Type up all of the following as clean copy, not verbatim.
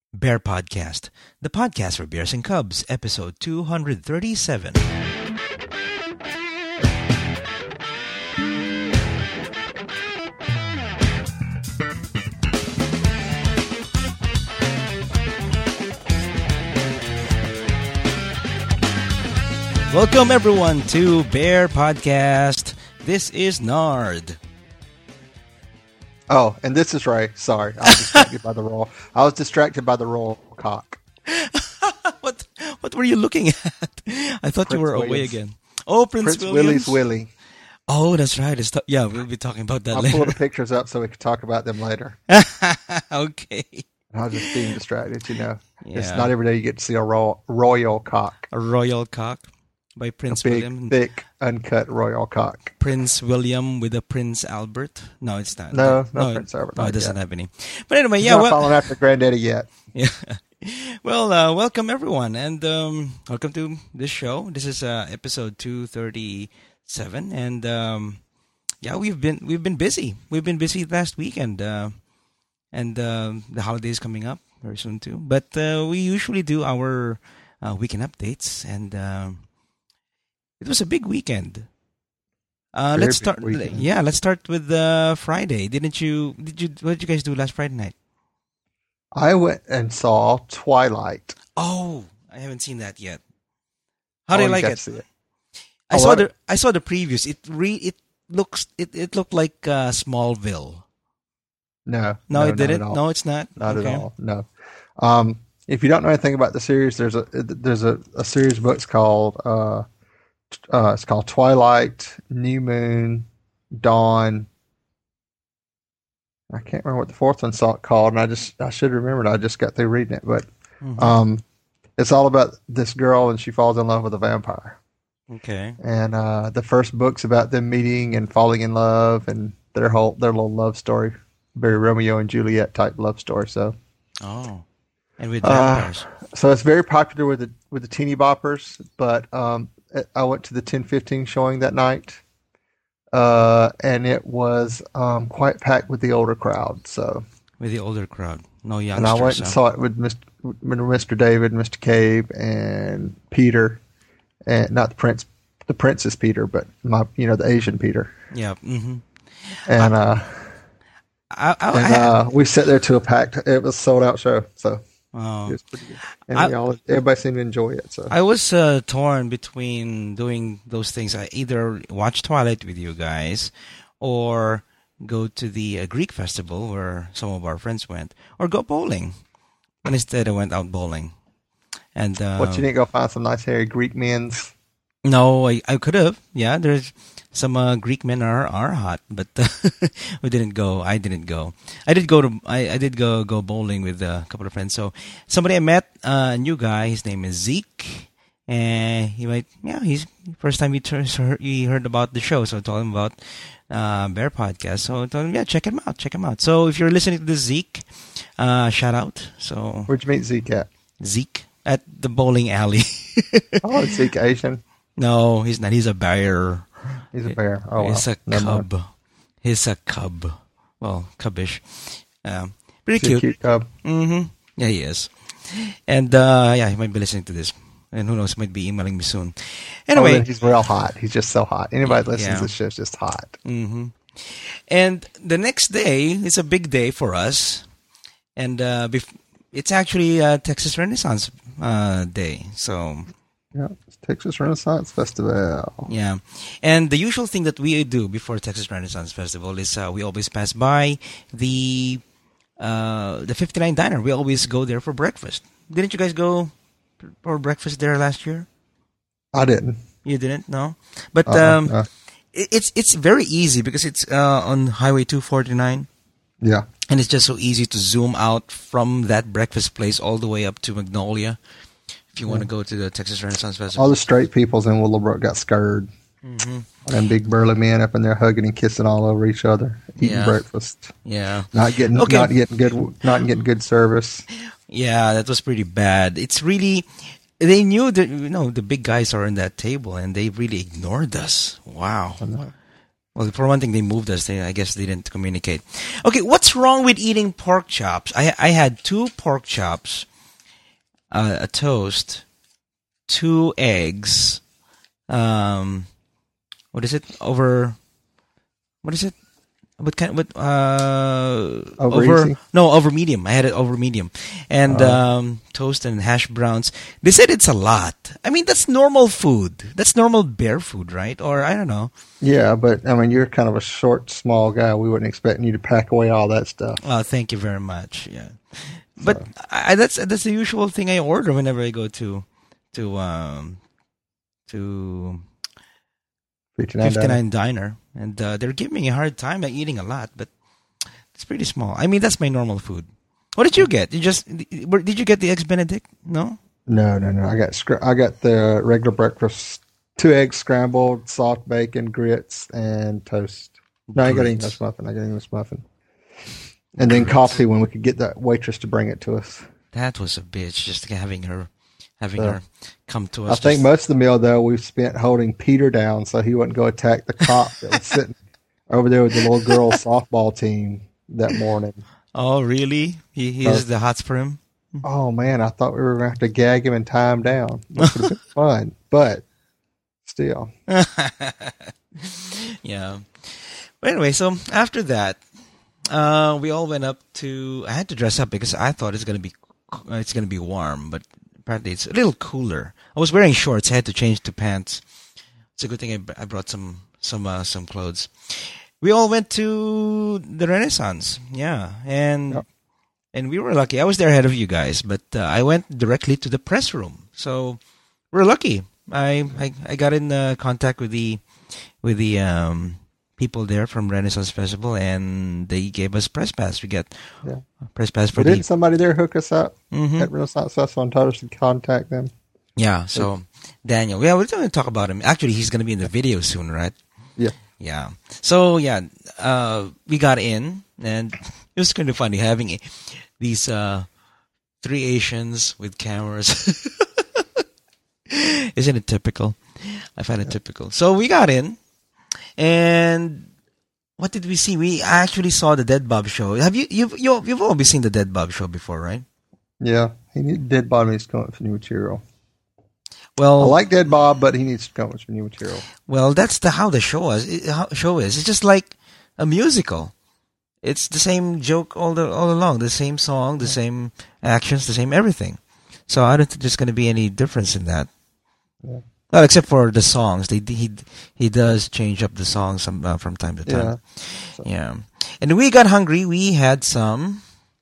Bear Podcast, the podcast for Bears and Cubs, episode 237. Welcome everyone to Bear Podcast. This is Nard. Oh, and this is Ray. Sorry, I was distracted by the roll. I was distracted by the roll cock. What were you looking at? I thought you were away again. Oh, Prince Willie's Willie. Oh, that's right. Yeah, we'll be talking about that I'll later. pull the pictures up so we can talk about them later. Okay. I was just being distracted, you know. Yeah. It's not every day you get to see a royal cock. A royal cock by Prince Big, William. thick, uncut royal cock. Prince William with a Prince Albert. No, it's not. No, Prince Albert. No, not it doesn't yet. have any. But anyway, He's yeah. not following after Granddaddy yet. Yeah. Well, welcome everyone, and welcome to this show. This is episode 237, and yeah, we've been busy. We've been busy last weekend, and the holidays coming up very soon too. But we usually do our weekend updates, and it was a big weekend. Let's start. Weekend. Yeah, let's start with Friday. What did you guys do last Friday night? I went and saw Twilight. Oh, I haven't seen that yet. How do you like got to it? see it. I saw the previews. It looked like Smallville. No, It didn't. not at all. No, it's not. Not Okay. at all. No. If you don't know anything about the series, there's a series of books called it's called Twilight, New Moon, Dawn. I can't remember what the fourth one's called, and I should have remembered. I just got through reading it, but it's all about this girl, and she falls in love with a vampire. Okay. And the first book's about them meeting and falling in love, and their little love story, very Romeo and Juliet type love story. So. Oh, and with vampires. So it's very popular with the teeny boppers, but I went to the 10:15 showing that night, and it was quite packed with the older crowd. So With the older crowd, no youngsters. and I went and saw it with Mr. David, Mr. Cabe, and Peter, and not the prince. The prince is Peter, but the Asian Peter. Yeah. Mm-hmm. And we sat there to a packed. It was a sold out show, so. Oh. It was pretty good. And everybody seemed to enjoy it. So I was torn between doing those things. I either watch Twilight with you guys, or go to the Greek festival where some of our friends went, or go bowling. And instead, I went out bowling. And what, you didn't go find some nice hairy Greek men's? No, I could have. Yeah, there's some Greek men are hot, but we didn't go. I didn't go. I did go bowling with a couple of friends. So somebody I met, a new guy. His name is Zeke, and he's first time he heard about the show. So I told him about Bear Podcast. So I told him, check him out. So if you're listening to this, Zeke, shout out. So Where'd you meet Zeke at? Zeke at the bowling alley. Oh, is Zeke Asian? No, he's not. He's a bear. He's a bear. Oh, wow. He's a cub. He's a cub. Well, cubbish. Pretty He's a cute. cute cub. Mm-hmm. Yeah, he is. And he might be listening to this. And who knows, might be emailing me soon. Anyway. Then he's real hot. He's just so hot. Anybody that listens Yeah. to this show is just hot. Mm-hmm. And the next day is a big day for us. And it's actually Texas Renaissance Day. So... Yeah, it's Texas Renaissance Festival. Yeah, and the usual thing that we do before Texas Renaissance Festival is we always pass by the 59 Diner. We always go there for breakfast. Didn't you guys go for breakfast there last year? I didn't. You didn't, no? But No. it's very easy because it's on Highway 249. Yeah. And it's just so easy to zoom out from that breakfast place all the way up to Magnolia. If you want to go to the Texas Renaissance Festival. All the straight peoples in Willowbrook got scared. Mm-hmm. Them big burly men up in there hugging and kissing all over each other, eating breakfast. Yeah. Not getting good service. Yeah, that was pretty bad. It's really, they knew that the big guys are in that table, and they really ignored us. Wow. Well, for one thing, they moved us. I guess they didn't communicate. Okay, what's wrong with eating pork chops? I had 2 pork chops, a toast, 2 eggs. What is it? What is it? What kind? Over easy? No, over medium. I had it over medium, and toast and hash browns. They said it's a lot. I mean, that's normal food. That's normal bear food, right? Or I don't know. Yeah, but I mean, you're kind of a short, small guy. We wouldn't expect you to pack away all that stuff. Oh, thank you very much. Yeah, but that's the usual thing I order whenever I go to 59 Diner, and they're giving me a hard time by eating a lot, but it's pretty small. I mean, that's my normal food. What did you get? Did you get the eggs Benedict? No. No. I got the regular breakfast: 2 eggs scrambled, soft bacon, grits, and toast. No, I got English muffin. And then coffee when we could get that waitress to bring it to us. That was a bitch, just having her come to us. I think most of the meal, though, we've spent holding Peter down so he wouldn't go attack the cop that was sitting over there with the little girls' softball team that morning. Oh, really? He is the hots for him? Oh, man, I thought we were going to have to gag him and tie him down. Which would have been fun, but still. Yeah. But anyway, so after that, we all went up to... I had to dress up because I thought it's going to be warm, but apparently it's a little cooler. I was wearing shorts. I had to change to pants. It's a good thing I brought some clothes. We all went to the Renaissance. Yeah, and we were lucky. I was there ahead of you guys, but I went directly to the press room. So we're lucky. I got in contact with the people there from Renaissance Festival, and they gave us press pass. We got press pass for didn't somebody there hook us up at Renaissance Festival and told us to contact them? Yeah, so Daniel. Yeah, we're going to talk about him. Actually, he's going to be in the video soon, right? Yeah. Yeah. So, yeah, we got in, and it was kind of funny having these 3 Asians with cameras. Isn't it typical? I find it typical. So we got in. And what did we see? We actually saw the Dead Bob show. You've always seen the Dead Bob show before, right? Yeah, Dead Bob needs to come up with new material. Well, I like Dead Bob, but he needs to come up with new material. Well, that's how the show is. It's just like a musical. It's the same joke all along, the same song, the same actions, the same everything. So I don't think there's going to be any difference in that. Yeah. Well, except for the songs, he does change up the songs from time to time. Yeah. And we got hungry. We had some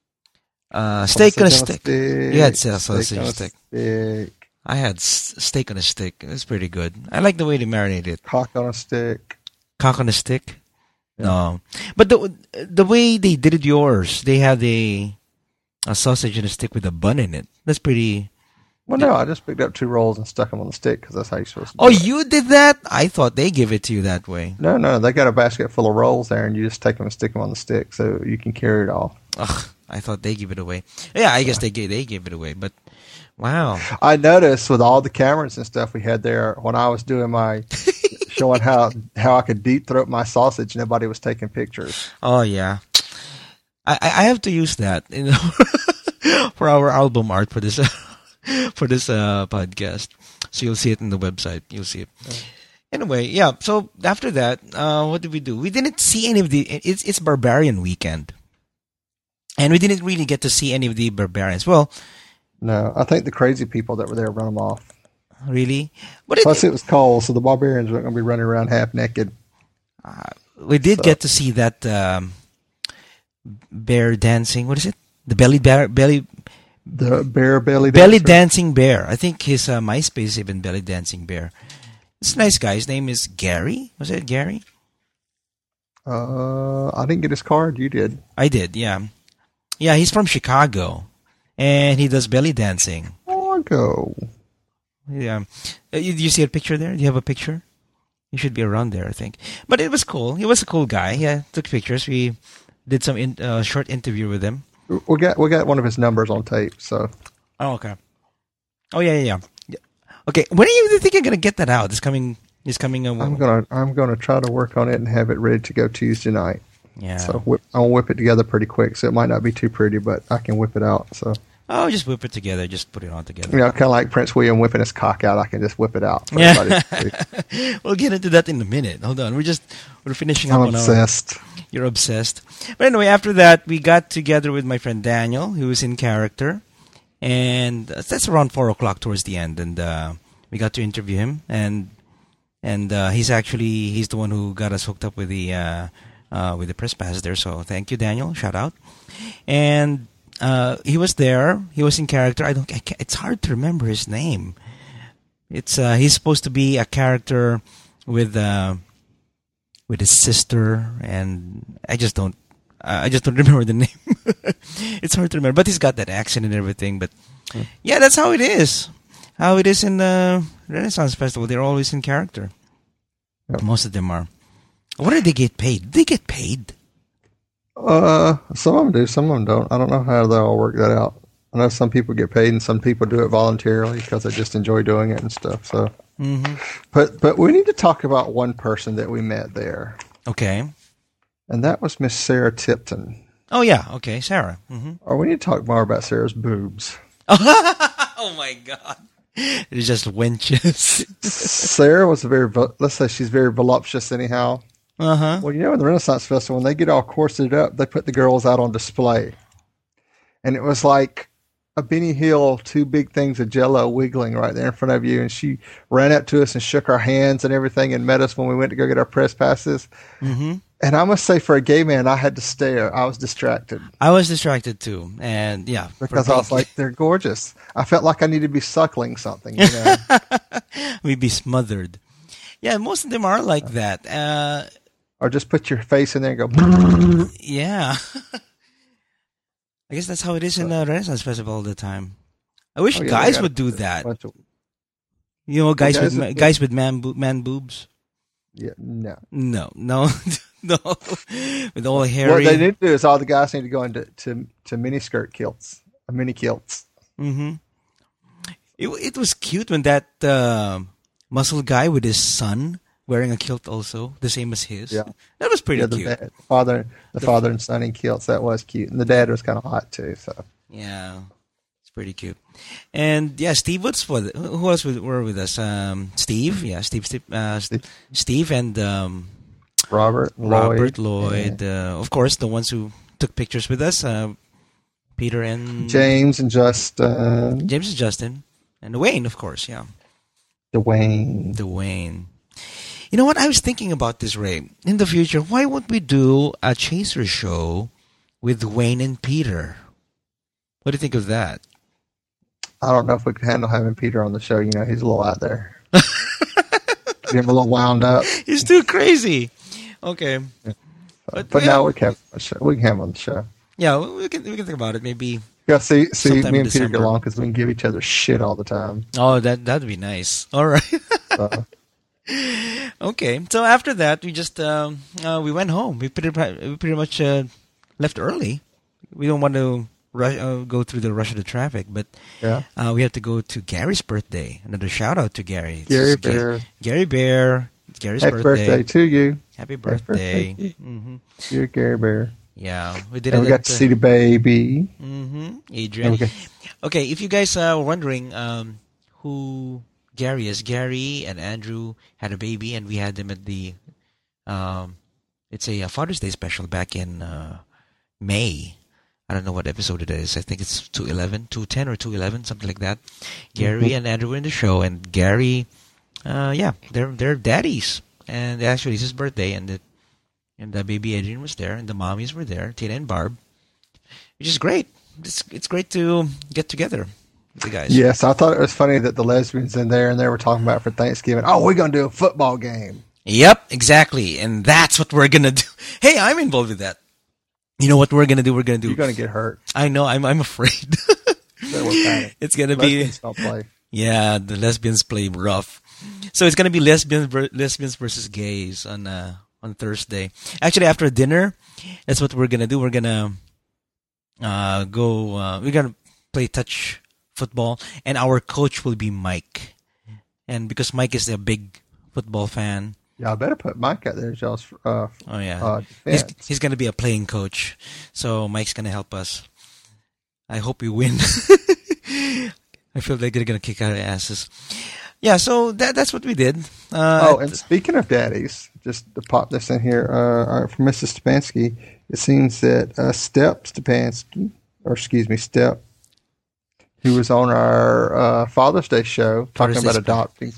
steak on a stick. You had sausage on a stick. I had steak on a stick. It was pretty good. I like the way they marinate it. Cock on a stick. Cock on a stick? Yeah. No. But the way they did it yours, they had a sausage on a stick with a bun in it. That's pretty... Well, no, I just picked up 2 rolls and stuck them on the stick because that's how you're supposed to do it. Oh, it. you did that? I thought they give it to you that way. No, they got a basket full of rolls there, and you just take them and stick them on the stick so you can carry it off. Ugh, I thought they give it away. Yeah, I guess they gave it away, but wow. I noticed with all the cameras and stuff we had there, when I was doing my showing how I could deep throat my sausage, nobody was taking pictures. Oh, yeah. I have to use that for our album art for this podcast. So you'll see it in the website. You'll see it. Anyway, yeah. So after that, what did we do? We didn't see any of the... It's Barbarian weekend. And we didn't really get to see any of the barbarians. Well... No, I think the crazy people that were there run them off. Really? Plus it was cold, so the barbarians weren't going to be running around half naked. We did get to see that bear dancing. What is it? The belly bear... The bear belly dancer. Belly dancing bear. I think his MySpace is even belly dancing bear. It's a nice guy. His name is Gary. Was it Gary? I didn't get his card. You did. I did. Yeah. Yeah. He's from Chicago, and he does belly dancing. Chicago. Yeah. You see a picture there? Do you have a picture? He should be around there, I think. But it was cool. He was a cool guy. Yeah. Took pictures. We did some short interview with him. We got one of his numbers on tape, so. Oh, okay. Oh, yeah. Okay, when do you think you're going to get that out? This coming He's coming. I'm gonna try to work on it and have it ready to go Tuesday night. Yeah. So I'll whip it together pretty quick. So it might not be too pretty, but I can whip it out. So. Oh, just whip it together. Just put it on together. You know, kind of like Prince William whipping his cock out. I can just whip it out. For Yeah. We'll get into that in a minute. Hold on. We're finishing up I'm on obsessed. You're obsessed. But anyway, after that, we got together with my friend Daniel, who was in character. And that's around 4 o'clock towards the end. And we got to interview him. And he's the one who got us hooked up with the press pass there. So thank you, Daniel. Shout out. And he was there. He was in character. It's hard to remember his name. He's supposed to be a character with his sister, and I just don't remember the name. It's hard to remember, but he's got that accent and everything. But yeah, that's how it is. How it is in the Renaissance Festival. They're always in character. Yep. Most of them are. What do they get paid? Do they get paid? Some of them do, some of them don't. I don't know how they all work that out. I know some people get paid and some people do it voluntarily because they just enjoy doing it and stuff. So, but we need to talk about one person that we met there. Okay. And that was Miss Sarah Tipton. Oh yeah, okay, Sarah. Or we need to talk more about Sarah's boobs. Oh my God. It's just wenches. Sarah was let's say she's very voluptuous anyhow. Well, you know, in the Renaissance Festival, when they get all corseted up, they put the girls out on display. And it was like a Benny Hill, two big things of Jell-O wiggling right there in front of you. And she ran up to us and shook our hands and everything and met us when we went to go get our press passes. And I must say, for a gay man, I had to stare. I was distracted. I was distracted too. And yeah. Because I was like, they're gorgeous. I felt like I needed to be suckling something, you know. We'd be smothered. Yeah, most of them are like that. Or just put your face in there and go. Yeah. I guess that's how it is in the Renaissance Festival all the time. I wish guys would do that. You know, guys with man boobs. Yeah, no. No. With all hairy. What they need to do is all the guys need to go into mini skirt kilts, mini kilts. It was cute when that muscle guy with his son wearing a kilt also, the same as his. Yeah. That was pretty cute. The father and son in kilts, that was cute. And the dad was kind of hot too. So yeah, it's pretty cute. And yeah, Steve who else were with us? Steve, yeah, Steve and Robert Lloyd. Of course, the ones who took pictures with us, Peter and James and Justin. And Dwayne, of course, yeah. Dwayne. You know what? I was thinking about this, Ray. In the future, why won't we do a chaser show with Wayne and Peter? What do you think of that? I don't know if we could handle having Peter on the show. You know, he's a little out there. Get him a little wound up. He's too crazy. Okay. Yeah. But now we can have him on the show. Yeah, we can think about it. Maybe. Yeah, see, me and Peter get along because we can give each other shit all the time. Oh, that'd be nice. All right. Okay, so after that, we just we went home. We pretty much left early. We don't want to go through the rush of the traffic, but we have to go to Gary's birthday. Another shout out to Gary. Gary Bear. Gary Bear. It's Gary's Happy birthday to you. Happy birthday. You're Gary Bear. Yeah, we did. And we got to see the baby. Adrian. Okay, if you guys were wondering who Gary is, Gary and Andrew had a baby, and we had them at the it's a Father's Day special back in May. I don't know what episode it is. I think it's 210 or 211, something like that. Gary and Andrew were in the show, and Gary, they're daddies, and actually it's his birthday, and the baby Adrian was there, and the mommies were there, Tina and Barb, which is great. It's great to get together with the guys. Yes, I thought it was funny that the lesbians in there, and they were talking about for Thanksgiving, we're going to do a football game. Yep, exactly. And that's what we're going to do. Hey, I'm involved with that. You know what we're going to do? You're going to get hurt. I know. I'm afraid. It's going to be... Lesbians don't play. Yeah, the lesbians play rough. So it's going to be lesbians versus gays on Thursday. Actually, after dinner, that's what we're going to do. We're going to we're going to play touch football, and our coach will be Mike. And because Mike is a big football fan. Yeah, I better put Mike out there as y'all's Oh yeah, defense. he's gonna be a playing coach, so Mike's gonna help us. I hope we win. I feel like they're gonna kick our asses. Yeah, so that's what we did. And speaking of daddies, just to pop this in here, from Mrs. Stepansky, it seems that Step, who was on our Father's Day show talking about adopting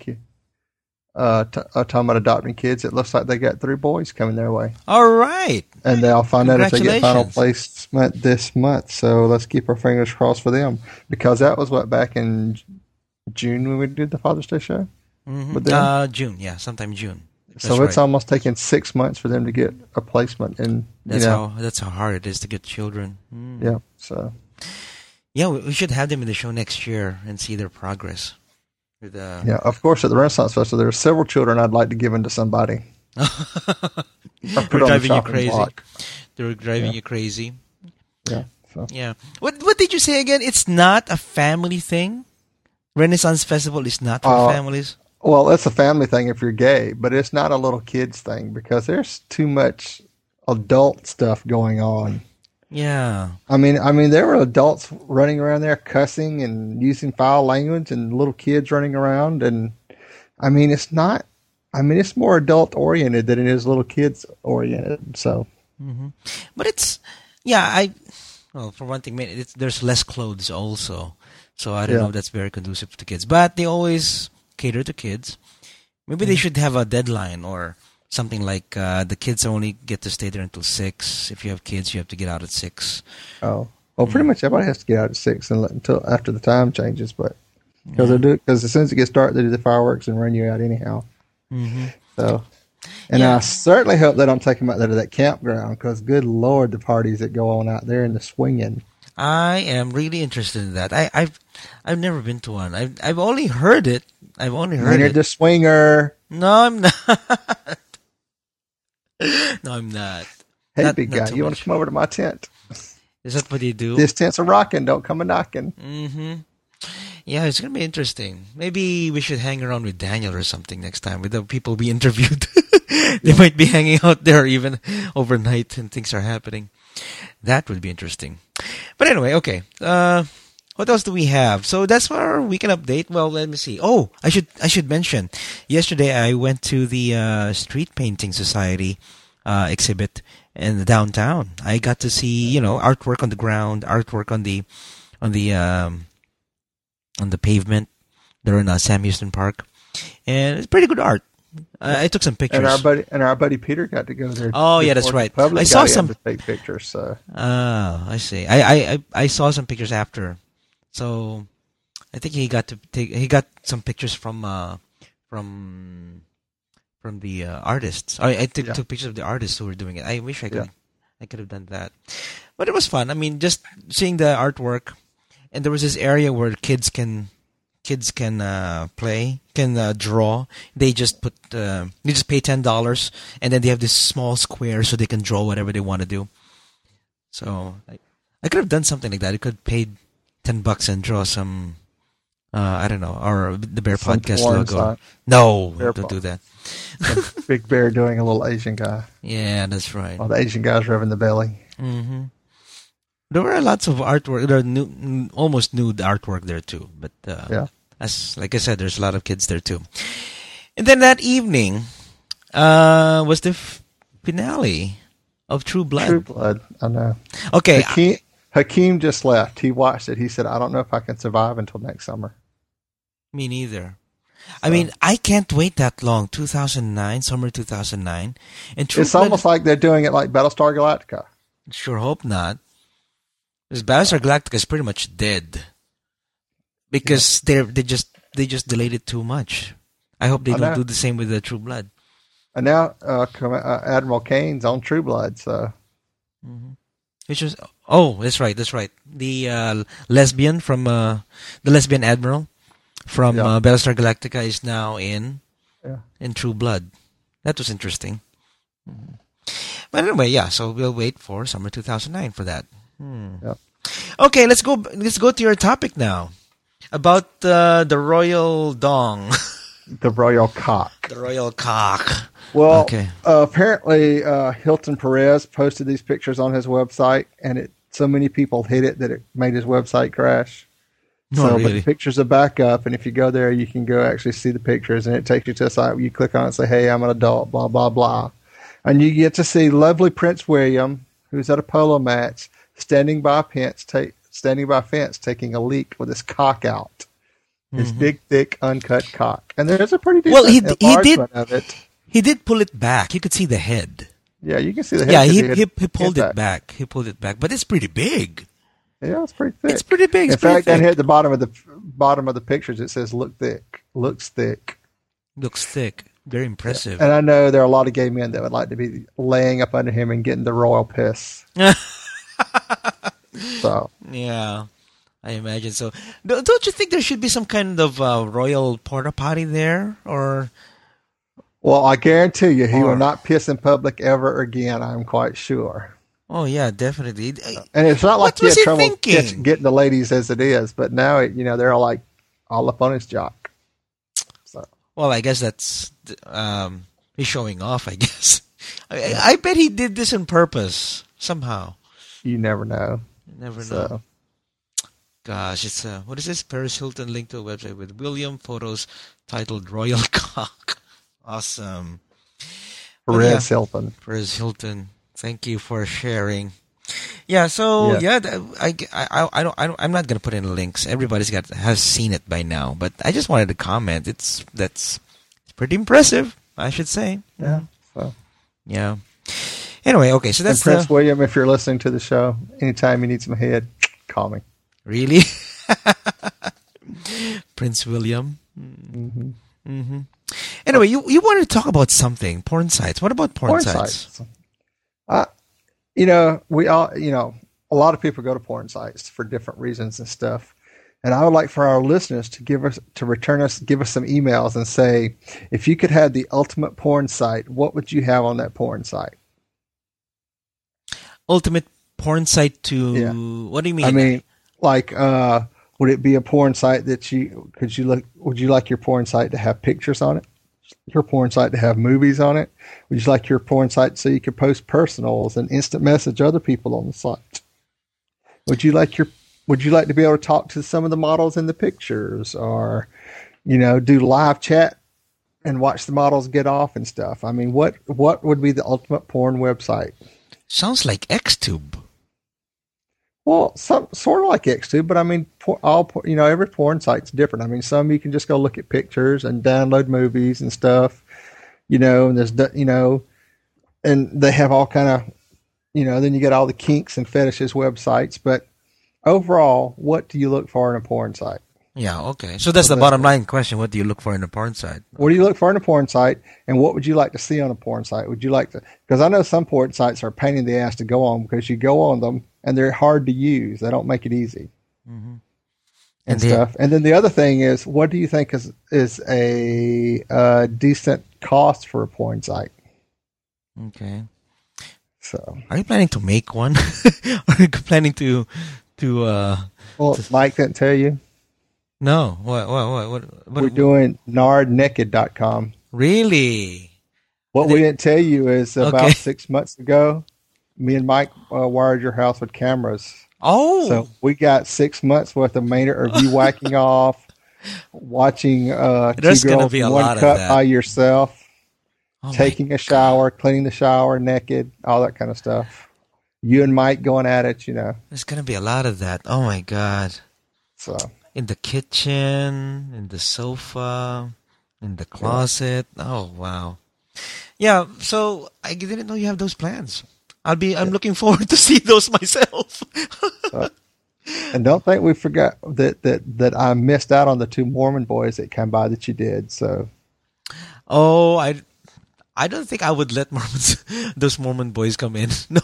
kids, it looks like they got 3 boys coming their way. All right. And they'll find out if they get final placement this month. So let's keep our fingers crossed for them, because that was back in June when we did the Father's Day show? Mm-hmm. June, yeah, sometime June. So it's almost taken 6 months for them to get a placement, and that's how hard it is to get children. Yeah. So yeah, we should have them in the show next year and see their progress. Yeah, of course, at the Renaissance Festival, there are several children I'd like to give them to somebody. They're driving you crazy. They're driving you crazy. Yeah. So. Yeah. What did you say again? It's not a family thing? Renaissance Festival is not for families? Well, it's a family thing if you're gay, but it's not a little kids thing, because there's too much adult stuff going on. Yeah. I mean, there were adults running around there cussing and using foul language, and little kids running around, and it's more adult oriented than it is little kids oriented. So, but it's for one thing, there's less clothes also, so I don't know if that's very conducive to kids. But they always cater to kids. Maybe they should have a deadline or something like the kids only get to stay there until 6. If you have kids, you have to get out at 6. Oh, well, pretty much everybody has to get out at 6 until after the time changes. But because as soon as it gets dark, they do the fireworks and run you out anyhow. So, and I certainly hope they don't take them out there to that campground, because good Lord, the parties that go on out there and the swinging. I am really interested in that. I've never been to one. I've only heard it. You're the swinger. No, I'm not. No, I'm not. Hey, big guy, you want to come over to my tent? Is that what you do? This tent's a rocking. Don't come a knocking. Yeah, it's going to be interesting. Maybe we should hang around with Daniel or something next time with the people we interviewed. They might be hanging out there even overnight and things are happening. That would be interesting. But anyway, okay. What else do we have? So that's our weekend update. Well, let me see. Oh, I should mention. Yesterday, I went to the Street Painting Society exhibit in the downtown. I got to see, artwork on the ground, artwork on the pavement there in Sam Houston Park, and it's pretty good art. I took some pictures. And our buddy Peter got to go there. Oh yeah, that's right. I saw some to take pictures. So. Oh, I see. I saw some pictures after. So, I think he got some pictures from the artists. I took pictures of the artists who were doing it. I wish I could have done that, but it was fun. I mean, just seeing the artwork, and there was this area where kids can play, can draw. They just pay $10, and then they have this small square so they can draw whatever they want to do. So I could have done something like that. I could have paid $10 and draw some, I don't know, or the Bear Podcast logo. No, don't do that. Big Bear doing a little Asian guy. Yeah, that's right. While the Asian guy's rubbing the belly. There were lots of artwork. There are almost nude artwork there too. But like I said, there's a lot of kids there too. And then that evening was the finale of True Blood. True Blood, I know. Okay. Hakeem just left. He watched it. He said, I don't know if I can survive until next summer. Me neither. So, I mean, I can't wait that long. 2009, summer 2009. And it's almost like they're doing it like Battlestar Galactica. Sure hope not. Because Battlestar Galactica is pretty much dead. Because they just delayed it too much. I hope they don't do the same with the True Blood. And now Admiral Kane's on True Blood, so. Which was that's right. The lesbian from the lesbian admiral from Battlestar Galactica is now in True Blood. That was interesting. But anyway, so we'll wait for summer 2009 for that. Okay, let's go to your topic now about the royal dong. The royal cock. The royal cock. Well, Okay. apparently Hilton Perez posted these pictures on his website, and so many people hit it that it made his website crash. No, But really. the pictures are back up, and if you go there, you can go actually see the pictures, and it takes you to a site where you click on it and say, "Hey, I'm an adult," blah blah blah, and you get to see lovely Prince William, who's at a polo match, standing by a fence, taking a leak with his cock out, his big, thick, uncut cock, and there's a pretty decent Well, he did. enlargement of it. He did pull it back. You could see the head. Yeah, you can see the head. Yeah, 'cause he pulled it back. He pulled it back, but it's pretty big. Yeah, it's pretty thick. It's pretty big. In It's pretty fact, down thick. here at the bottom of the pictures, it says "look thick," looks thick. Looks thick. Very impressive. And I know there are a lot of gay men that would like to be laying up under him and getting the royal piss. So Yeah, I imagine so. Don't you think there should be some kind of royal porta potty there, or? well, I guarantee you, he Or- will not piss in public ever again. I'm quite sure. Oh yeah, definitely. And it's not like What he was had he trouble thinking? getting the ladies as it is, but now they're all up on his jock. So Well, I guess that's he's showing off. I guess. I bet he did this on purpose somehow. you never know. You never know. So Gosh, it's what is this? Paris Hilton linked to a website with William photos titled "Royal Cock." Awesome. Well, yeah. Perez Hilton. Paris Hilton, thank you for sharing. Yeah, so Yeah. I'm not gonna put in links. Everybody's has seen it by now, but I just wanted to comment. That's pretty impressive, I should say. Yeah. So Yeah. Anyway, okay, so and that's Prince William, if you're listening to the show, anytime you need some head, call me. really Prince William. Mm-hmm. Hmm. Anyway, you wanted to talk about something, porn sites. What about porn sites? We all, a lot of people go to porn sites for different reasons and stuff. And I would like for our listeners to give us some emails and say, if you could have the ultimate porn site, what would you have on that porn site? Ultimate porn site to Yeah. what do you mean? I mean, like, would it be a porn site that would you like your porn site to have pictures on it? Your porn site to have movies on it? Would you like your porn site so you could post personals and instant message other people on the site? Would you like to be able to talk to some of the models in the pictures, or, do live chat and watch the models get off and stuff? I mean, what would be the ultimate porn website? Sounds like Xtube. Well, sort of like Xtube, but I mean, every porn site's different. I mean, some you can just go look at pictures and download movies and stuff, and there's, and they have all kind of, then you get all the kinks and fetishes websites. But overall, what do you look for in a porn site? Yeah, okay. So that's the bottom line question. What do you look for in a porn site? What do you look for in a porn site, and what would you like to see on a porn site? Would you like to? Because I know some porn sites are a pain in the ass to go on because you go on them and they're hard to use. They don't make it easy and stuff. And then the other thing is, what do you think is a decent cost for a porn site? Okay. So, Are you planning to make one? Are you planning to? well, Mike didn't tell you. No. What? We're doing nardnaked.com. Really? What we didn't tell you is about Okay. 6 months ago, me and Mike wired your house with cameras. Oh. So we got 6 months worth of Maynard of you whacking off, watching There's two gonna girls be a in lot one of cup that. by yourself, Oh my taking a shower, cleaning the shower naked, all that kind of stuff. You and Mike going at it, There's gonna be a lot of that. Oh my god! So In the kitchen, in the sofa, in the closet. Oh wow! Yeah. So I didn't know you have those plans. I'm looking forward to see those myself. and don't think we forgot that I missed out on the two Mormon boys that came by that you did. So Oh, I don't think I would let those Mormon boys come in. No.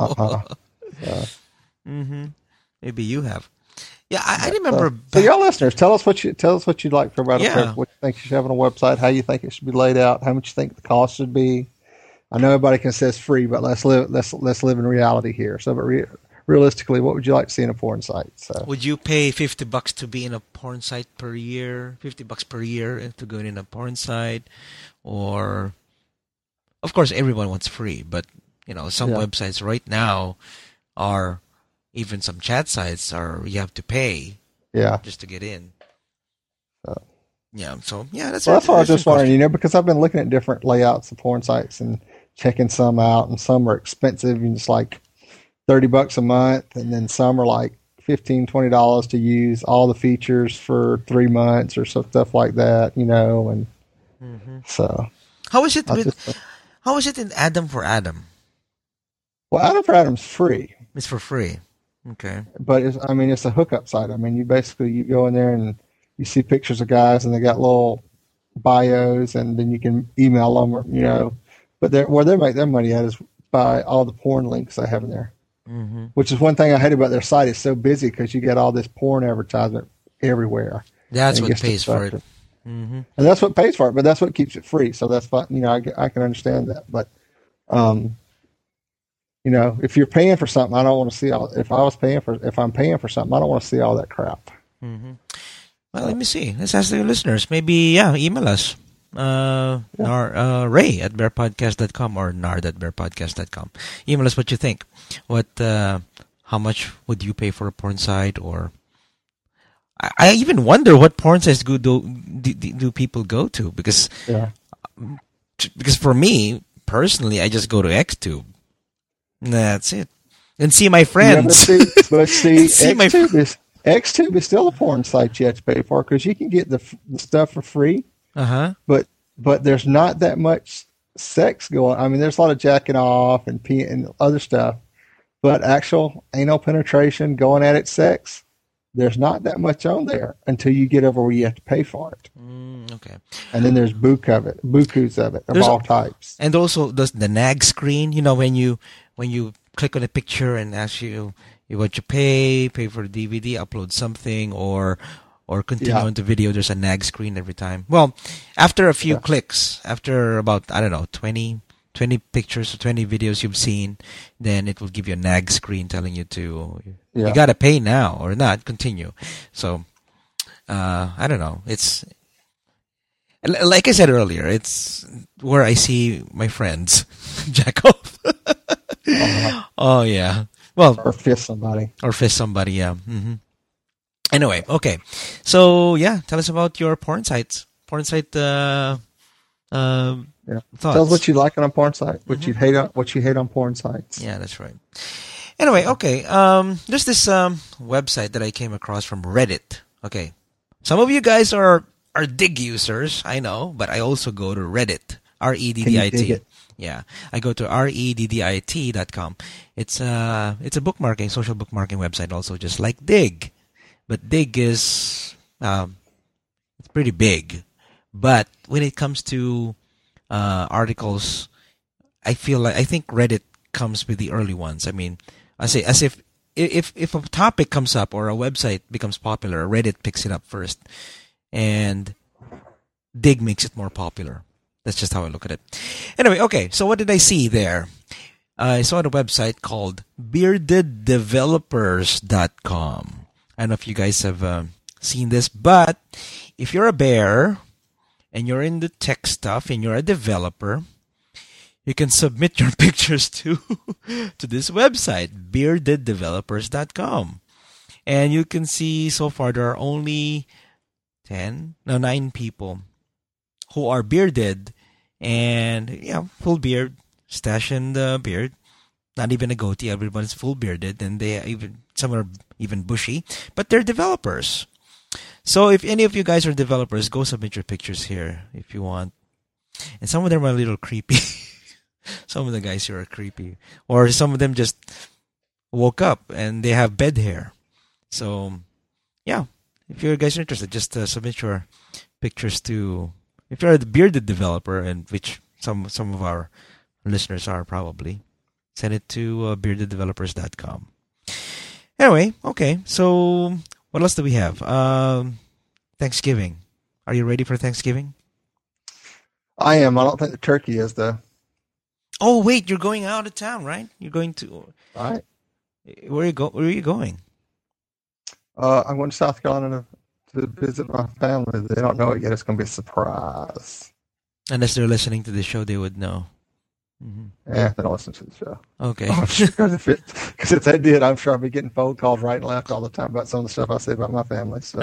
Maybe you have. Yeah, I remember. So y'all listeners, tell us what you'd like for about Yeah. what you think you should have on a website, how you think it should be laid out, how much you think the cost should be. I know everybody can say it's free, but let's live in reality here. So, but realistically, what would you like to see in a porn site? So Would you pay $50 to be in a porn site per year? $50 per year to go in a porn site, or of course everyone wants free, but some yeah, websites right now are even some chat sites are you have to pay yeah. just to get in. So, Yeah, so yeah, that's well, an that's what I was interesting just wondering, question. because I've been looking at different layouts of porn sites and checking some out, and some are expensive and just like $30 a month, and then some are like $15-20 to use all the features for 3 months or some stuff like that, and Hmm. so How is it I with just how is it in Adam for Adam? well, Adam for Adam's free, It's for free. Okay. but it's a hookup site. I mean, you go in there and you see pictures of guys, and they got little bios, and then you can email them, but where they make their money at is by all the porn links they have in there. Hmm. Which is one thing I hate about their site. It's so busy because you get all this porn advertisement everywhere, and That's it what gets pays for it. distracting. Hmm. And that's what pays for it, but that's what keeps it free. So that's fine. I can understand that. But, um, if you're paying for something, I don't want to see all. If I'm paying for something, I don't want to see all that crap. Hmm. Well, let me see. Let's ask the listeners. Maybe, email us. Yeah, Ray at bearpodcast.com or Nard at bearpodcast.com. Email us what you think. How much would you pay for a porn site? Or I even wonder what porn sites do people go to, yeah. because for me personally, I just go to XTube. That's it, and see my Yeah, but friends. see, And see my XTube is still a porn site you have to pay for, because you can get the stuff for free, uh-huh. but there's not that much sex going. I mean, there's a lot of jacking off and pee and other stuff, but actual anal penetration, going at it, sex, there's not that much on there until you get over where you have to pay for it. Okay. And then there's bukus of it of There's all types. And also the nag screen, when you click on a picture and ask you want to pay for the DVD, upload something, or continue Yeah, on the video, there's a nag screen every time. Well, after a few yeah, clicks, after about, I don't know, 20 pictures or 20 videos you've seen, then it will give you a nag screen telling you you yeah. got to pay now or not, continue. So, I don't know. It's, like I said earlier, it's where I see my friends jack off. Uh, Oh yeah. Well, or fist somebody. or fist somebody. Yeah. Anyway, okay. So yeah, tell us about your porn sites. Porn site uh, Yeah. Tell us thoughts. what you like on a porn site, Hmm. what you hate on porn sites. Yeah, that's right. Anyway, okay. There's this website that I came across from Reddit. Okay, some of you guys are Dig users, I know, but I also go to Reddit. Can you dig Reddit. it? Yeah, I go to reddit.com. It's a bookmarking, social bookmarking website, also just like Dig, but Dig is it's pretty big. But when it comes to articles, I think Reddit comes with the early ones. I mean, I say as if a topic comes up or a website becomes popular, Reddit picks it up first, and Dig makes it more popular. That's just how I look at it. Anyway, okay. So what did I see there? I saw a website called beardeddevelopers.com. I don't know if you guys have seen this, but if you're a bear and you're in the tech stuff and you're a developer, you can submit your pictures to this website, beardeddevelopers.com. And you can see so far there are only 9 people who are bearded and full beard, stash in the beard, not even a goatee. Everyone's full bearded, and some are even bushy, but they're developers. So if any of you guys are developers, go submit your pictures here if you want. And some of them are a little creepy. Some of the guys here are creepy, or some of them just woke up and they have bed hair. So yeah, if you guys are interested, just submit your pictures to. If you're a bearded developer, and which some of our listeners are probably, send it to beardeddevelopers.com. Anyway, okay. So what else do we have? Thanksgiving. Are you ready for Thanksgiving? I am. I don't think the turkey is though. Oh wait, you're going out of town, right? You're going to. Right? Where are you going? I'm going to South Carolina to visit my family. They don't know it yet. It's going to be a surprise. Unless they're listening to the show, they would know. Mm-hmm. Yeah, they don't listen to the show. Okay. Because if they did, I'm sure I'd be getting phone calls right and left all the time about some of the stuff I say about my family. So.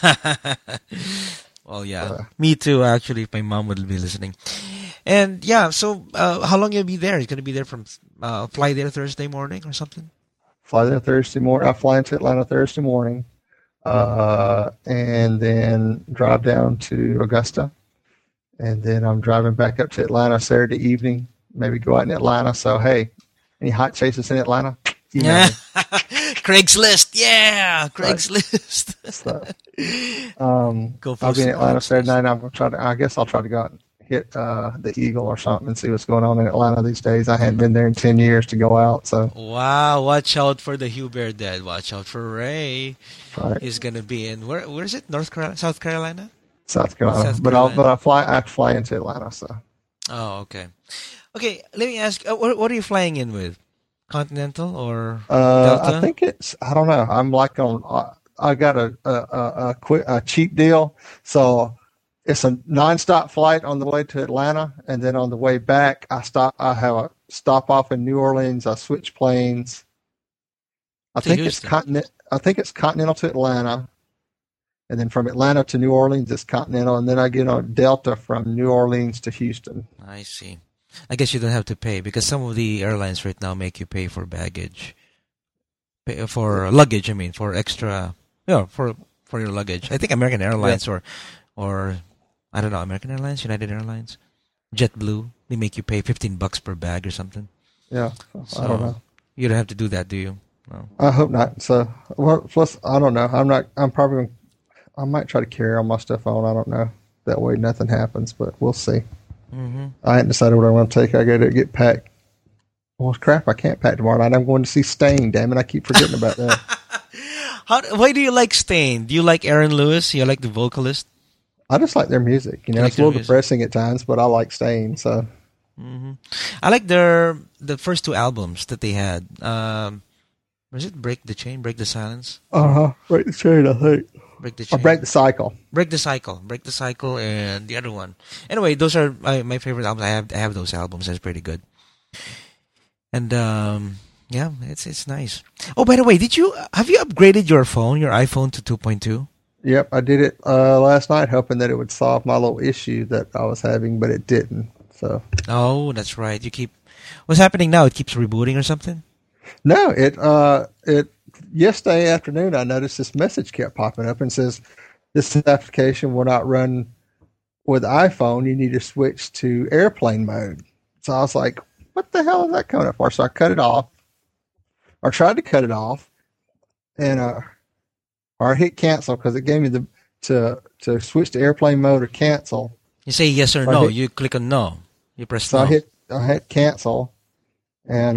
Well, yeah, me too. Actually, if my mom would be listening, and yeah. So, how long you'll be there? You're gonna be there from fly there Thursday morning or something? Fly there Thursday morning. I fly into Atlanta Thursday morning, and then drive down to Augusta, and then I'm driving back up to Atlanta Saturday evening. Maybe go out in Atlanta. So hey, any hot chases in Atlanta? Yeah. Craigslist. Yeah, Craigslist. Right. Go for I'll be in Atlanta Saturday night. I'm gonna try to. I guess I'll try to go out and hit the Eagle or something and see what's going on in Atlanta these days. I hadn't been there in 10 years to go out. So wow, watch out for the Hugh Bear Dad. Watch out for Ray. Right. He's gonna be in where is it? North Carolina, South Carolina. South Carolina. But I fly into Atlanta. So. Oh, okay. Okay, let me ask. What are you flying in with? Continental or Delta? I think it's. I don't know. I'm like on. I got a cheap deal, so it's a nonstop flight on the way to Atlanta, and then on the way back, I have a stop off in New Orleans. I switch planes. I think it's Continental to Atlanta, and then from Atlanta to New Orleans, it's Continental, and then I get on Delta from New Orleans to Houston. I see. I guess you don't have to pay because some of the airlines right now make you pay for baggage, for luggage. I mean, for extra, for your luggage. I think American Airlines or I don't know, American Airlines, United Airlines, JetBlue, they make you pay $15 per bag or something. Yeah, so I don't know. You don't have to do that, do you? No. I hope not. So, plus, I don't know. I might try to carry all my stuff on. I don't know. That way, nothing happens, but we'll see. Mm-hmm. I hadn't decided what I want to take. I got to get packed. Well, crap, I can't pack tomorrow night. I'm going to see Stain, damn it. I keep forgetting about that. Why do you like Stain? Do you like Aaron Lewis? You like the vocalist? I just like their music. You know, it's a little depressing at times, but I like Stain, so. Mm-hmm. I like the first two albums that they had. Was it Break the Chain, Break the Silence? Break the Chain, I think. Break the Chain. Or Break the Cycle. Break the Cycle, and the other one. Anyway, those are my favorite albums. I have those albums. That's pretty good. And yeah, it's nice. Oh, by the way, have you upgraded your iPhone to 2.2? Yep, I did it last night, hoping that it would solve my little issue that I was having, but it didn't. So. Oh, that's right. What's happening now? It keeps rebooting or something? No, it yesterday afternoon I noticed this message kept popping up and says this application will not run with iPhone. You need to switch to airplane mode. So I was like, what the hell is that coming up for? So I cut it off, or tried to cut it off, and or I hit cancel because it gave me to switch to airplane mode or cancel. You say yes or no. You click on no. You press no. I hit cancel, and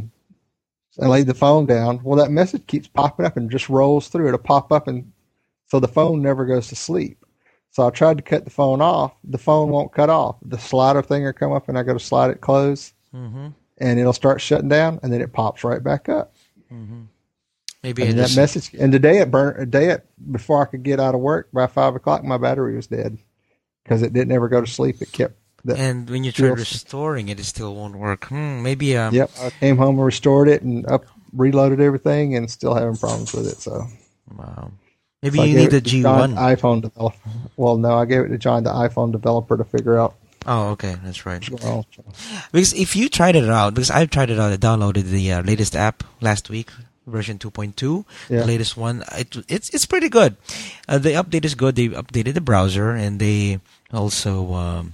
I laid the phone down. Well, that message keeps popping up and just rolls through. It'll pop up, and so the phone never goes to sleep. So I tried to cut the phone off. The phone won't cut off. The slider thing will come up, and I go to slide it close, and it'll start shutting down, and then it pops right back up. Mm-hmm. Maybe and that message. And today before I could get out of work by 5 o'clock, my battery was dead because it didn't ever go to sleep. It kept. And when you try restoring it, it still won't work. Maybe. Yep, I came home and restored it and reloaded everything, and still having problems with it. So. Wow. Maybe you need a G1 iPhone developer. Well, no, I gave it to John, the iPhone developer, to figure out. Oh, okay, that's right. Because if you tried it out, because I've tried it out, I downloaded the latest app last week, version 2.2, the latest one. It's pretty good. The update is good. They updated the browser, and they also.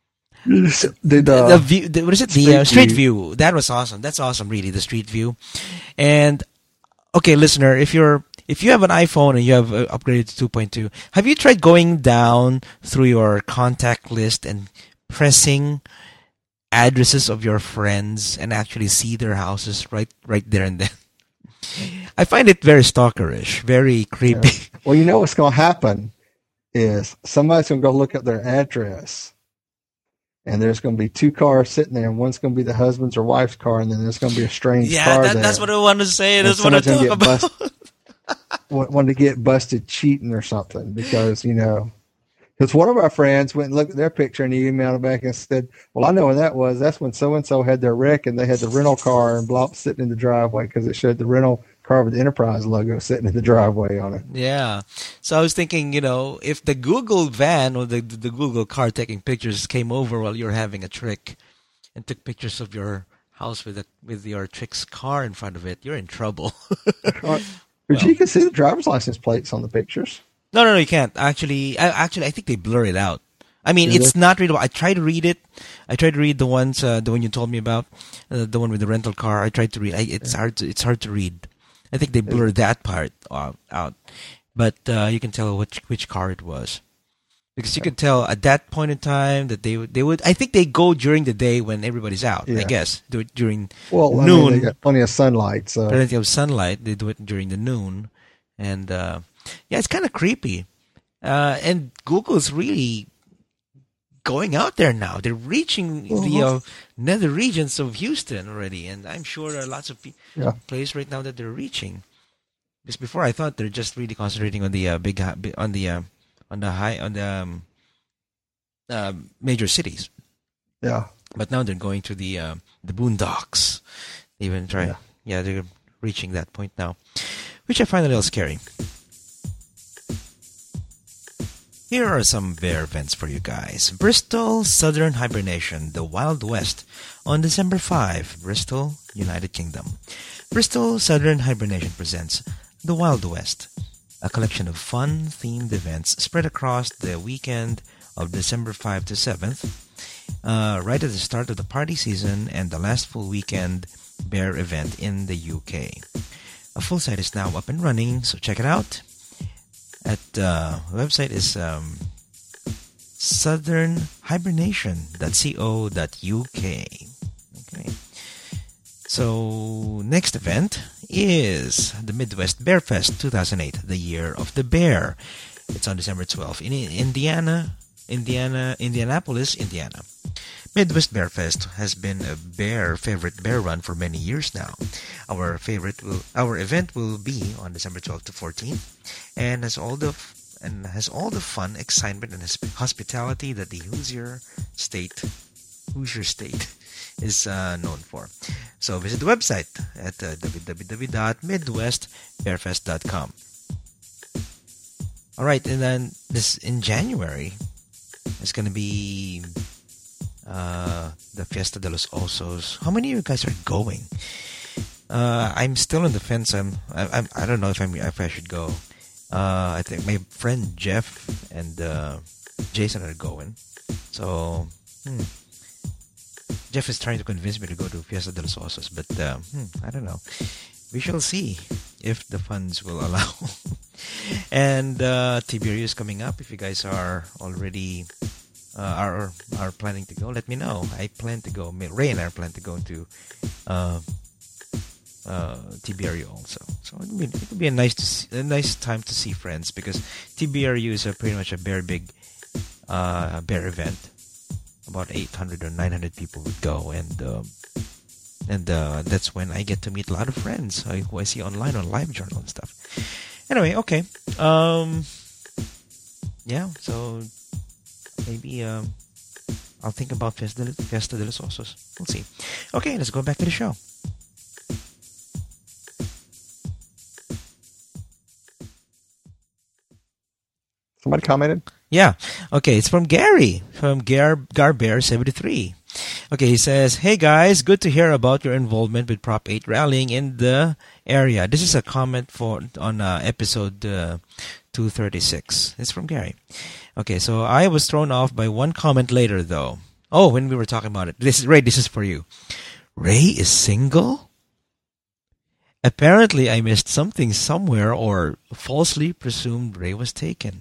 The view, what is it? The Street View. That was awesome. That's awesome, really. The Street View. And okay, listener, if you have an iPhone and you have upgraded to 2.2, have you tried going down through your contact list and pressing addresses of your friends and actually see their houses right there and then? I find it very stalkerish, very creepy. Yeah. Well, you know what's going to happen is somebody's going to go look at their address. and there's going to be two cars sitting there, and one's going to be the husband's or wife's car, and then there's going to be a strange car there. That's what I want to say. And That's what I talk about. Want to get busted cheating or something because, because one of our friends went and looked at their picture and he emailed back and said, well, I know when that was. That's when so-and-so had their wreck and they had the rental car and blah sitting in the driveway because it showed the rental car with the Enterprise logo sitting in the driveway on it. Yeah. So I was thinking, if the Google van or the Google car taking pictures came over while you're having a trick and took pictures of your house with your trick's car in front of it, you're in trouble. But you can see the driver's license plates on the pictures. No, you can't. Actually, I think they blur it out. I mean, it's not readable. I tried to read it. I tried to read the one you told me about, the one with the rental car. I tried to read. It's hard to read. I think they blurred that part out. But you can tell which car it was. Because you could tell at that point in time that they would. I think they go during the day when everybody's out. Yeah. I guess do it during noon. I mean, they got plenty of sunlight. So plenty of sunlight. They do it during the noon, and it's kind of creepy. And Google's really going out there now. They're reaching the nether regions of Houston already, and I'm sure there are lots of places right now that they're reaching. Because before I thought they're just really concentrating on the major cities. Yeah. But now they're going to the boondocks. They even try. Yeah, they're reaching that point now, which I find a little scary. Here are some bear events for you guys. Bristol Southern Hibernation, the Wild West, on December 5, Bristol, United Kingdom. Bristol Southern Hibernation presents The Wild West, a collection of fun-themed events spread across the weekend of December 5 to 7th, right at the start of the party season and the last full weekend bear event in the UK. A full site is now up and running, so check it out. The website is southernhibernation.co.uk. Okay. So, next event is the Midwest Bear Fest 2008, the Year of the Bear. It's on December 12th in Indianapolis, Indiana. Midwest Bear Fest has been a favorite bear run for many years now. Our event will be on December 12th to 14th, and has all the fun, excitement, and hospitality that the Hoosier State is known for. So visit the website at www.midwestbearfest.com. All right, and then in January, it's going to be the Fiesta de los Osos. How many of you guys are going? I'm still on the fence. I don't know if I should go. I think my friend Jeff and Jason are going. So Jeff is trying to convince me to go to Fiesta de los Osos, but I don't know. We shall see if the funds will allow. And Tiberio is coming up. If you guys are already are planning to go, let me know. I plan to go. Ray and I plan to go to Tiberio also. So it would be a nice time to see friends, because Tiberio is pretty much a very big bear event. About 800 or 900 people would go, and that's when I get to meet a lot of friends who I see online on LiveJournal and stuff. Anyway, okay. So maybe I'll think about Fiesta de los Osos. We'll see. Okay, let's go back to the show. Somebody commented? Yeah. Okay, it's from Gary, from Garbear73. Okay, he says, "Hey guys, good to hear about your involvement with Prop 8 rallying in the area." This is a comment on episode 236. It's from Gary. Okay, so I was thrown off by one comment later, though. Oh, when we were talking about it. This is for you. Ray is single? Apparently, I missed something somewhere, or falsely presumed Ray was taken.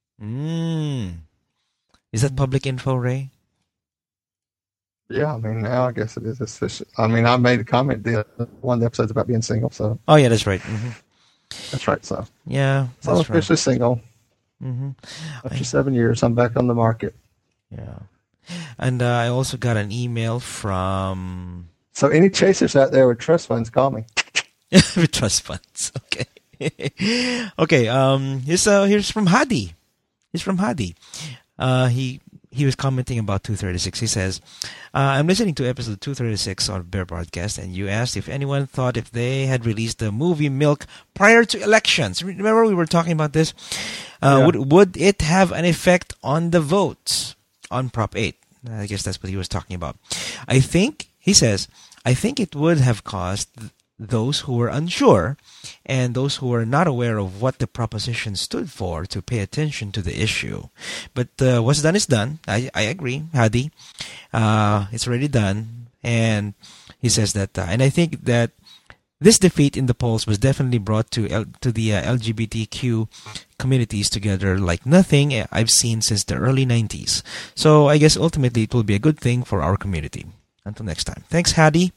Is that public info, Ray? Yeah, I mean, now I guess it is official. I mean, I made a comment one of the episodes about being single, so. Oh, yeah, that's right. Mm-hmm. That's right, so. Yeah, so I'm officially single. Mm-hmm. After 7 years, I'm back on the market. Yeah. And I also got an email from So any chasers out there with trust funds, call me. with trust funds. Okay. Okay. Here's from Hadi. He's from Hadi. He was commenting about 236. He says, I'm listening to episode 236 on Bear Broadcast, and you asked if anyone thought if they had released the movie Milk prior to elections. Remember we were talking about this? Would it have an effect on the votes on Prop 8? I guess that's what he was talking about. He says, I think it would have caused those who were unsure and those who were not aware of what the proposition stood for to pay attention to the issue. But what's done is done. I agree, Hadi. It's already done. And he says that, and I think that this defeat in the polls was definitely brought to the LGBTQ communities together like nothing I've seen since the early 90s. So I guess ultimately it will be a good thing for our community. Until next time. Thanks, Hadi.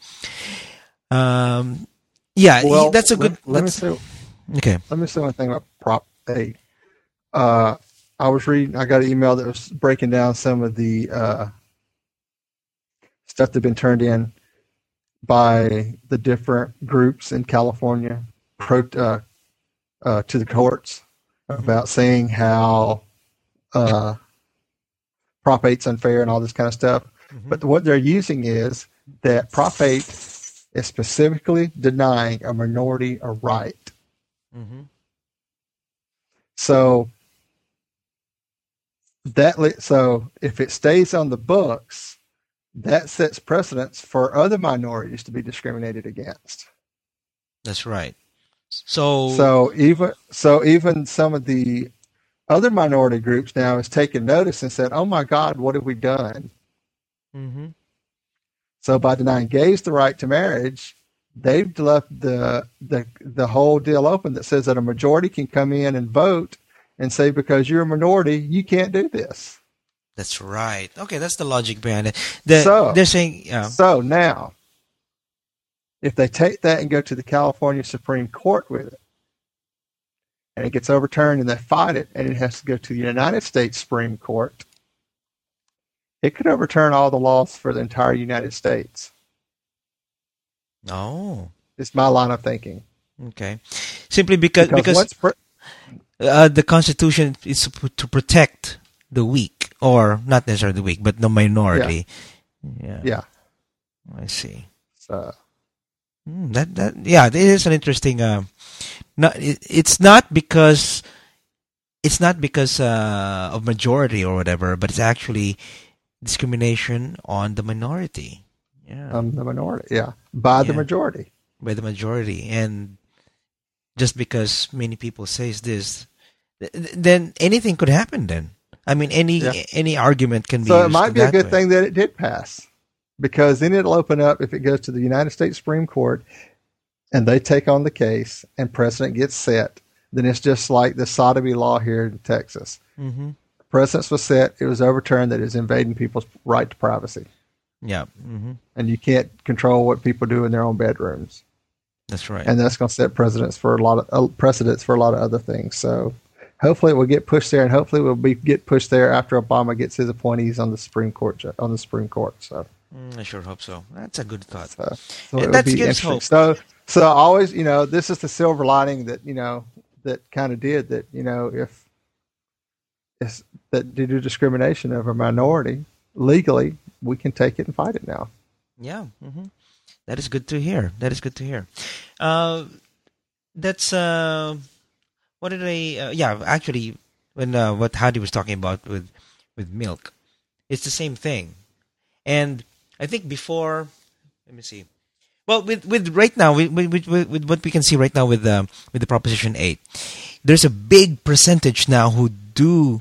Yeah, that's a good. Let me say one thing about Prop 8. I was reading. I got an email that was breaking down some of the stuff that's been turned in by the different groups in California to the courts about saying how Prop 8's unfair and all this kind of stuff. Mm-hmm. But what they're using is that Prop 8 is specifically denying a minority a right. Mm-hmm. So if it stays on the books, that sets precedents for other minorities to be discriminated against. That's right. So even some of the other minority groups now has taken notice and said, "Oh my God, what have we done?" Mm-hmm. So by denying gays the right to marriage, they've left the whole deal open that says that a majority can come in and vote and say, because you're a minority, you can't do this. That's right. Okay, that's the logic behind it. They're saying, yeah. So now, if they take that and go to the California Supreme Court with it, and it gets overturned and they fight it, and it has to go to the United States Supreme Court, it could overturn all the laws for the entire United States. Oh. It's my line of thinking. Okay. Simply because the Constitution is to protect the weak, or not necessarily the weak, but the minority. Yeah. I see. So it is an interesting. It's not because of majority or whatever, but it's actually discrimination on the minority. Yeah. The minority, by the majority. By the majority. And just because many people says this, then anything could happen then. I mean, any argument can be used. So it might be a good thing that it did pass, because then it'll open up, if it goes to the United States Supreme Court and they take on the case and precedent gets set, then it's just like the sodomy law here in Texas. Mm-hmm. Precedence was set, it was overturned, that is invading people's right to privacy. Yeah. Mm-hmm. And you can't control what people do in their own bedrooms. That's right. And that's going to set precedents for a lot of other things. So hopefully it will get pushed there, and hopefully it will get pushed there after Obama gets his appointees on the Supreme Court. So I sure hope so. That's a good thought. So that gives hope. So always, this is the silver lining that that kind of did that. If that due to discrimination of a minority legally, we can take it and fight it now. Yeah. Mm-hmm. That is good to hear. That's what did I? Actually, when what Hadi was talking about with milk, it's the same thing. And I think before, let me see. Well, with right now, with what we can see right now with the Proposition 8, there's a big percentage now who do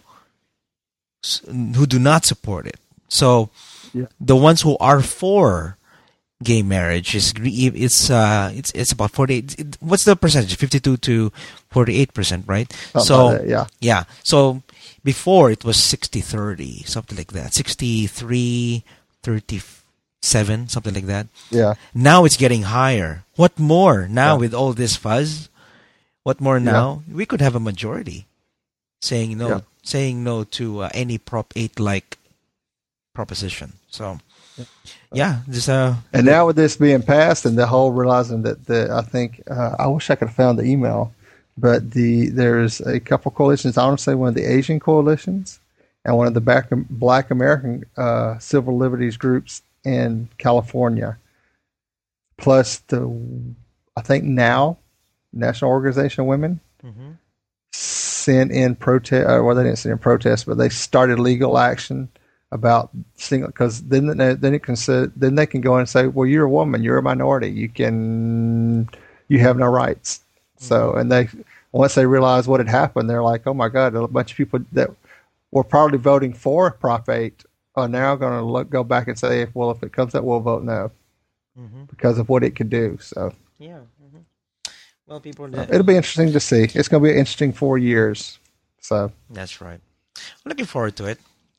not support it. So the ones who are for gay marriage it's about 48. What's the percentage? 52 to 48%, right? Yeah. So before it was 60-30, something like that. 63-37, something like that. Yeah. Now it's getting higher. What more now with all this fuzz? What more now? We could have a majority saying no to any Prop 8 like proposition. So, yeah, just And now with this being passed, and the whole realizing that I think I wish I could have found the email, but there's a couple coalitions. I want to say one of the Asian coalitions and one of the Black American civil liberties groups in California, plus I think now National Organization of Women sent in protest. Well, they didn't send in protest, but they started legal action about single, because then they can go and say, well, you're a woman, you're a minority, you have no rights. So, and once they realized what had happened, they're like, oh my God, a bunch of people that were probably voting for Prop 8 are now going to go back and say, well, if it comes up, we'll vote no because of what it could do. So, yeah. Well, it'll be interesting to see. It's going to be an interesting 4 years. So that's right. I'm looking forward to it.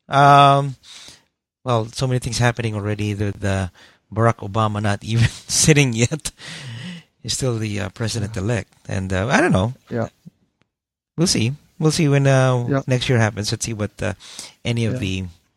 Well, so many things happening already. The Barack Obama not even sitting yet. He's still the president-elect. And I don't know. Yeah. We'll see. We'll see when next year happens. Let's see what any of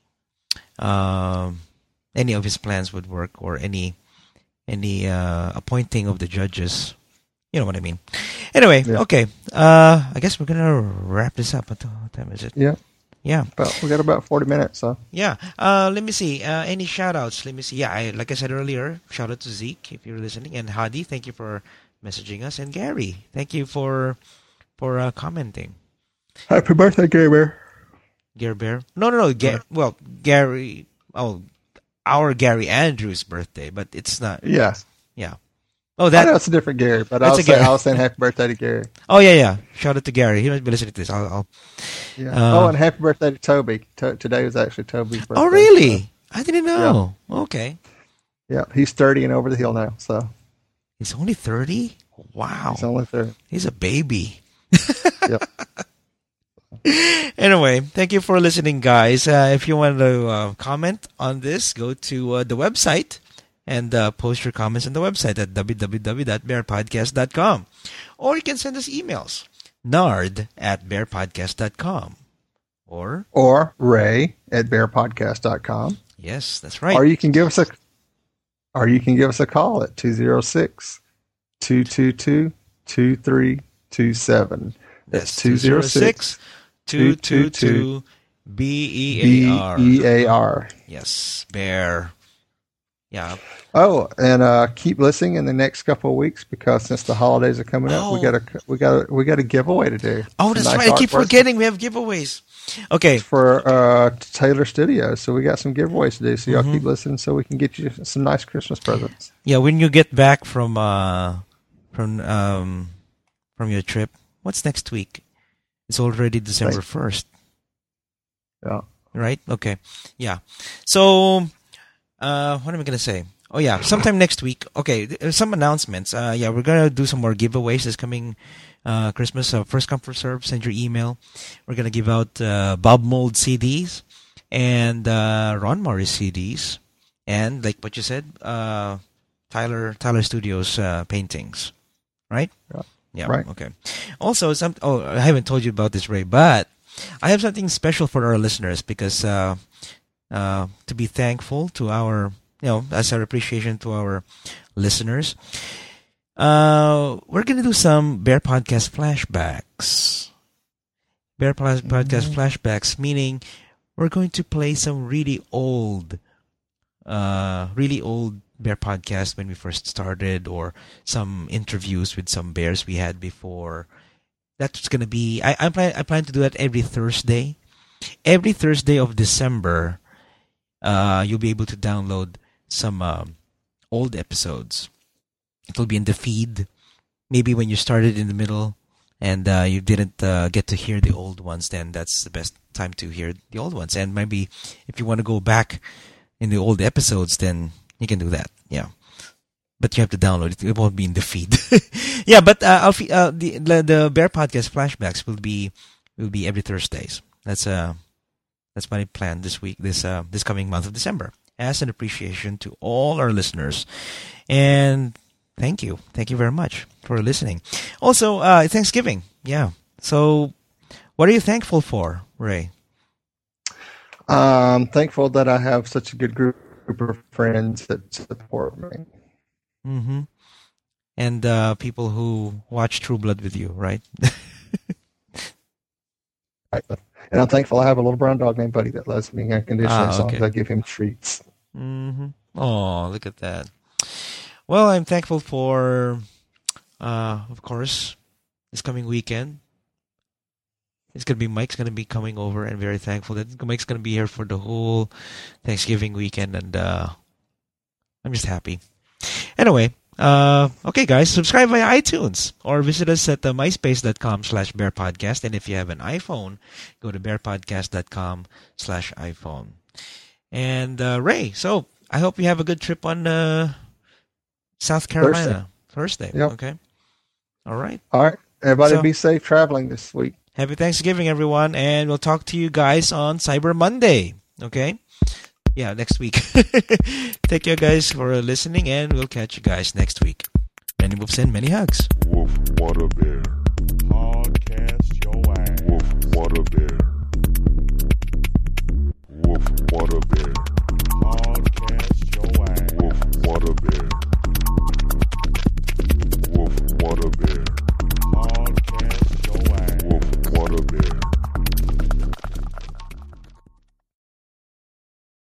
his plans would work, or any appointing of the judges. You know what I mean. Anyway, okay. I guess we're going to wrap this up. What time is it? Yeah. Yeah. Well, we got about 40 minutes, so. Yeah. Let me see. Any shout-outs? Let me see. Yeah, like I said earlier, shout-out to Zeke, if you're listening. And Hadi, thank you for messaging us. And Gary, thank you for commenting. Happy birthday, Gary Bear. Gary Bear? No. Gary... Oh, our Gary Andrews' birthday, but it's not... Yes. Yeah. Oh, that's a different Gary, but I was saying happy birthday to Gary. Oh, yeah. Shout out to Gary. He might be listening to this. I'll and happy birthday to Toby. Today was actually Toby's birthday. Oh, really? So. I didn't know. Yeah. Okay. Yeah, he's 30 and over the hill now. So he's only 30? Wow. He's only 30. He's a baby. Yep. Anyway, thank you for listening, guys. If you want to comment on this, go to the website. And post your comments on the website at www.bearpodcast.com. Or you can send us emails. nard@bearpodcast.com. Or ray@bearpodcast.com. Yes, that's right. Or you can give us a call at 206-222-2327. That's 206-222-BEAR. BEAR. Yes, Bear. Yeah. Oh, and keep listening in the next couple of weeks, because since the holidays are coming up, we got a giveaway to do. Oh, that's right. I keep forgetting we have giveaways. Okay. For Taylor Studios, so we got some giveaways to do. So y'all keep listening, so we can get you some nice Christmas presents. Yeah, when you get back from your trip, what's next week? It's already December 1st. Yeah. Right. Okay. Yeah. So. What am I going to say? Oh, yeah. Sometime next week. Okay. Some announcements. We're going to do some more giveaways this coming Christmas. First come, first serve. Send your email. We're going to give out Bob Mold CDs and Ron Morris CDs. And like what you said, Tyler Studios paintings. Right? Yeah. Right. Okay. Also, I haven't told you about this, Ray, but I have something special for our listeners, because to be thankful to our, as our appreciation to our listeners. We're going to do some Bear Podcast flashbacks. Bear Podcast flashbacks, meaning we're going to play some really old Bear Podcast when we first started, or some interviews with some bears we had before. That's going to be, I plan to do that every Thursday. Every Thursday of December. You'll be able to download some old episodes. It'll be in the feed. Maybe when you started in the middle and you didn't get to hear the old ones, then that's the best time to hear the old ones. And maybe if you want to go back in the old episodes, then you can do that. Yeah. But you have to download it. It won't be in the feed. Yeah, but the Bear Podcast flashbacks will be every Thursdays. That's my plan this week, this coming month of December, as an appreciation to all our listeners. And thank you very much for listening. Also, Thanksgiving, yeah. So, what are you thankful for, Ray? I'm thankful that I have such a good group of friends that support me. Mm-hmm. And people who watch True Blood with you, right? And I'm thankful I have a little brown dog named Buddy that loves me unconditionally as long okay. as I give him treats. Mm-hmm. Oh, look at that. Well, I'm thankful for, of course, this coming weekend. Mike's gonna be coming over, and very thankful that Mike's gonna be here for the whole Thanksgiving weekend, and I'm just happy. Anyway, okay, guys, subscribe via iTunes or visit us at myspace.com/bearpodcast, and if you have an iPhone, go to bearpodcast.com/iPhone. And Ray, so I hope you have a good trip on South Carolina Thursday. Yep. Okay. All right. Everybody be safe traveling this week. Happy Thanksgiving, everyone, and we'll talk to you guys on Cyber Monday. Okay? Yeah, next week. Thank you guys for listening, and we'll catch you guys next week. Many moves and many hugs. Woof, what a bear. Podcast your ass. Woof, what a bear.